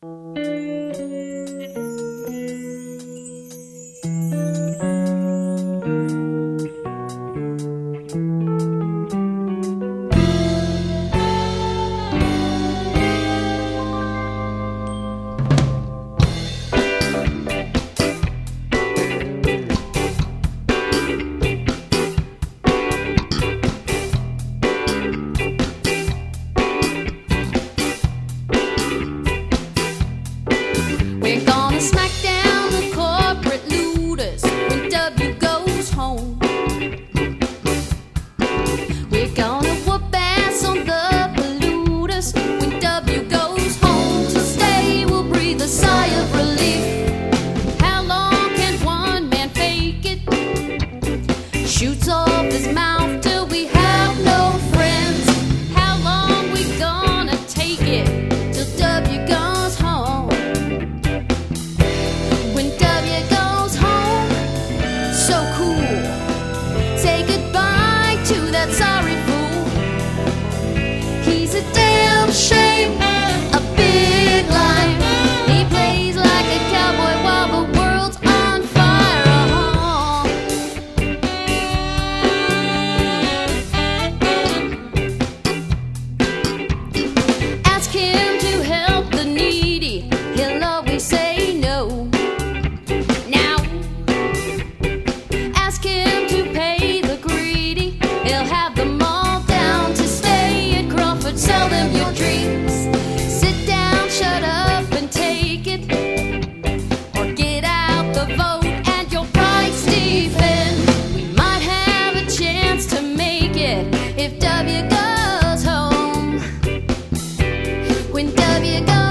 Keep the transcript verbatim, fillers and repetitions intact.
We're gonna smack down the corporate looters when W goes home. We're gonna whoop ass on the polluters when W goes home. To stay, we'll breathe a sigh of relief. How long can one man fake it? Shoots off his mouth till we have no friends. How long we gonna take it till W goes home? When W goes home, so cool. Say goodbye to that sorry fool. He's a damn shame, a big lie. He plays like a cowboy while the world's on fire. Ask him to help the needy, he'll always say no. Now, ask him to pay the greedy, he'll have them all down to stay at Crawford. Sell them your dreams. Sit down, shut up, and take it, or get out the vote and your rights defend. We might have a chance to make it if W goes home. When W goes